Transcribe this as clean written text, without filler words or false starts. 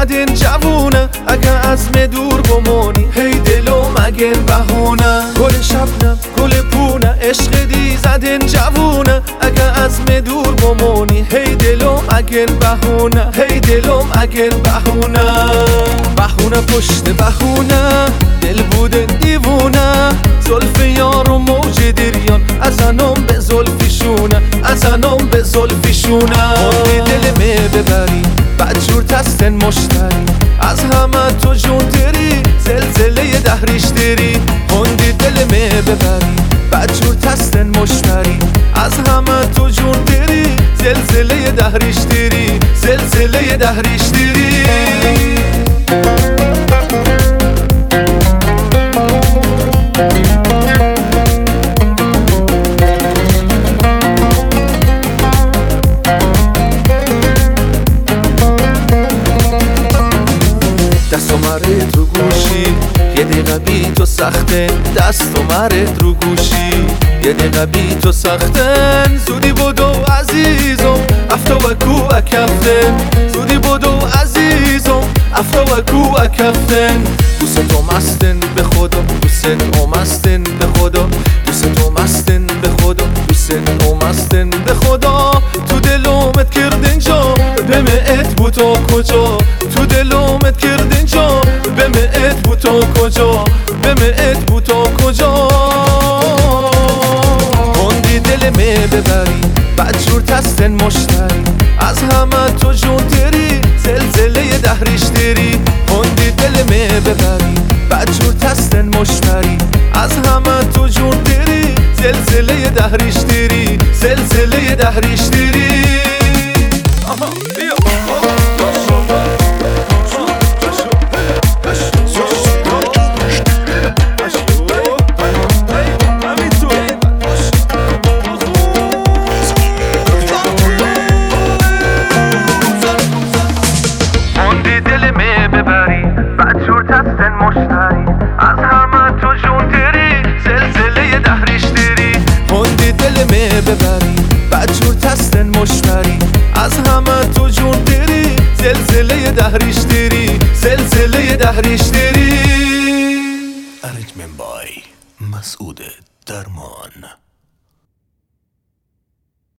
زدین جوونه اگه از دور بمونی هی دلو مگن بهونه گل شبنم گل پونه عشق دی زدین جوونه اگه از دور بمونی هی دلو مگن بهونه هی دلو مگن بهونه بهونه پشت بهونه دل بودن دیوونه زلف یار و موج دریان ازنم به زلفیشونه ازنم به زلفیشونه هندی دل می ببری بدجور تستن مشتری از همه تو جون دری زلزله دهریش دری هندی دل می ببری بدجور تستن مشتری از همه تو جون دری زلزله دهریش دری زلزله دهریش دری دست اومرت رو گوشی یه دقیقه بی تو سخته دست اومرت رو گوشی یه دقیقه بی تو سختن زودی بدو عزیزم افتا و کو اکفتن زودی بدو عزیزم افتا و کو اکفتن دوست تو مستن به خدا دوست تو مستن به خدا دوست تو مستن به خدا دوست تو مستن به خدا تو دلومت کردن جا بمعت بو تو کجا تو دلومت کردن جا بمعت بو تو کجا بمعت بو تو کجا هندی دل می ببری بدجور تستن مشتری از همه تو جون دری زلزله دهریش دری هندی دل می ببری بدجور تستن مشتری از همه تو جون دری زلزله دهریش دری زلزله دهریش دری بدجور تستن مشتری از همه تو جون دری زلزله دهریش دری هندی دل می ببری بدجور تستن مشتری از همه تو جون دری زلزله دهریش دری زلزله دهریش دری ارنجمنت بای مسعود درمان.